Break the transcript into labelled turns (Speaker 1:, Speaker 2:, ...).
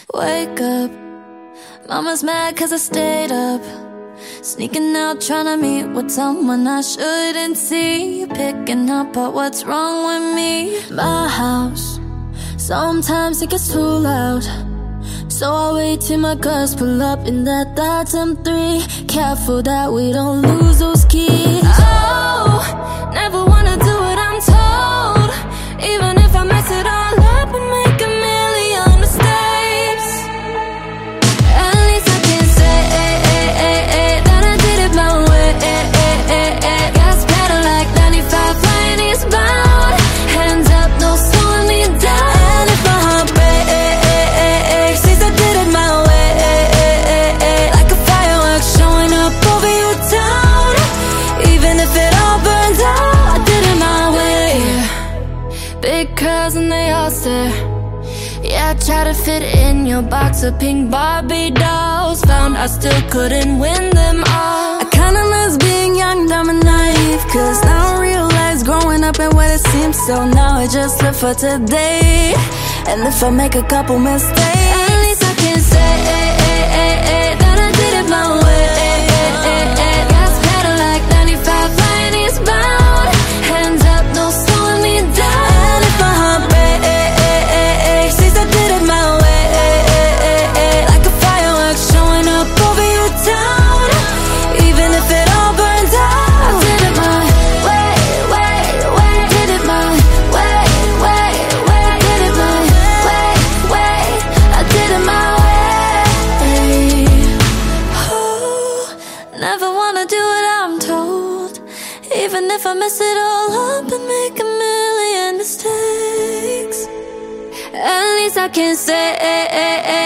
Speaker 1: Wake up, mama's mad cause I stayed up, sneaking out trying to meet with someone I shouldn't see, picking up at what's wrong with me. My house, sometimes it gets too loud, so I wait till my cars pull up in that Dodge M3. Careful that we don't lose those keys. Oh, never wanna do what I'm told, even if I mess it all up and make a million mistakes. At least I can say that I did it my way. Gas pedal like 95, flying eastbound. Hands up, no slowing me down. And if my heart breaks, since I did it my way, like a firework showing up over your town. Even if it all burns out, I did it my way. Big curls and they all stare. Yeah, I tried to fit in your box of pink Barbie dolls, found I still couldn't win them all. I kinda miss being young, dumb and naive, cause now I realize growing up ain't what it seems. So now I just live for today, and if I make a couple mistakes, at least I can say that I did it my way. Gas pedal like 95, flying eastbound. Hands up, no slowing me down. And if my heart breaks, since I did it my way, like a firework showing up over your town. Even if it all burns out, I did it my way, did it my way, did it my way, I did it my way. Oh, never wanna do what I'm told, even if I mess it all up and make a million mistakes. At least I can say